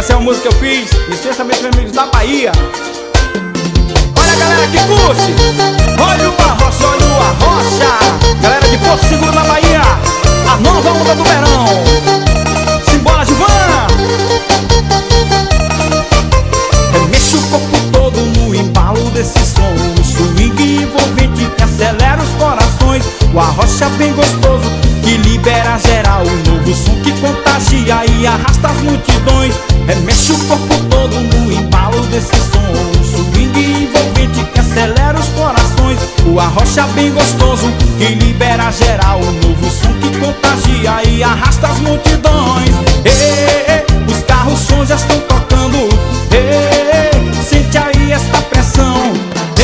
Essa é uma música que eu fiz especialmente para meus amigos da Bahia. Olha a galera que curte. Olha o Arrocha, olha o Arrocha. Galera de Porto Seguro na Bahia, a nova onda do verão. Simbora, Gilvan. Remexe o corpo todo no embalo desse som, o swing envolvente que acelera os corações. O Arrocha bem gostoso que libera geral, o novo som que contagia e arrasta as multidões. Remexe o corpo todo no embalo desse som, o swing envolvente que acelera os corações. O Arrocha bem gostoso que libera geral, o novo som que contagia e arrasta as multidões. Os carros sons já estão tocando. Sente aí esta pressão.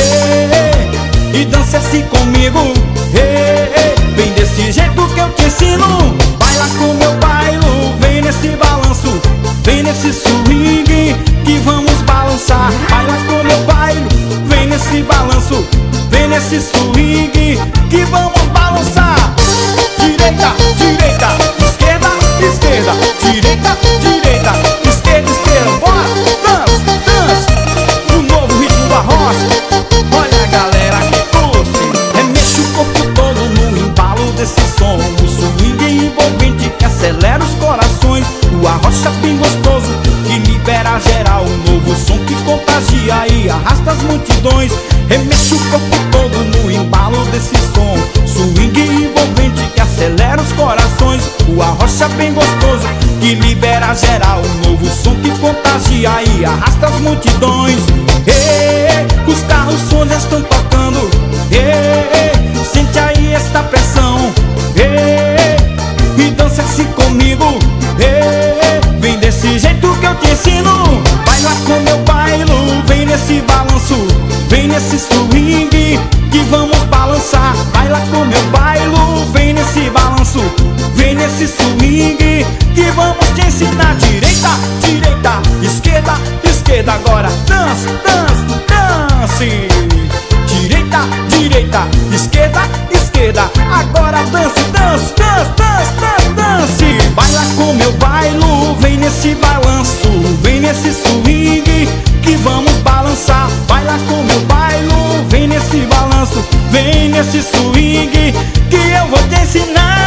E dance assim comigo. Vem desse jeito que eu te ensino. Baila com meu bailo, vem nesse balanço, vem nesse swing que vamos balançar. Baila com meu bailo, vem nesse balanço, vem nesse swing que vamos balançar. Direita, direita, esquerda, esquerda, direita, direita, esquerda, esquerda. Bora, dança, dança, no novo ritmo do Arrocha. Olha a galera que curte. Remexe o corpo todo no embalo desse som, o swing envolvente que acelera os corações. O Arrocha bem gostoso que libera geral, o novo som que contagia e arrasta as multidões. Remexe o corpo todo no embalo desse som, swing envolvente que acelera os corações. O Arrocha bem gostoso que libera geral, o novo som que contagia e arrasta as multidões. Os carros sons já estão tocando. Sente aí esta pressão. E dança assim comigo. Vem desse jeito que eu te ensino. Baila com meu bailo, vem nesse balanço, vem nesse swing que vamos balançar. Baila com meu bailo, vem nesse balanço, vem nesse swing que vamos te ensinar. Direita, direita, esquerda, esquerda. Agora dance, dance, dance. Direita, direita, esquerda, esquerda. Agora dance, dance, dance, dance, dance, dance. Baila com meu bailo, vem nesse balanço, vem nesse swing que vamos balançar. Baila com meu bailo, vem nesse balanço, vem nesse swing que eu vou te ensinar.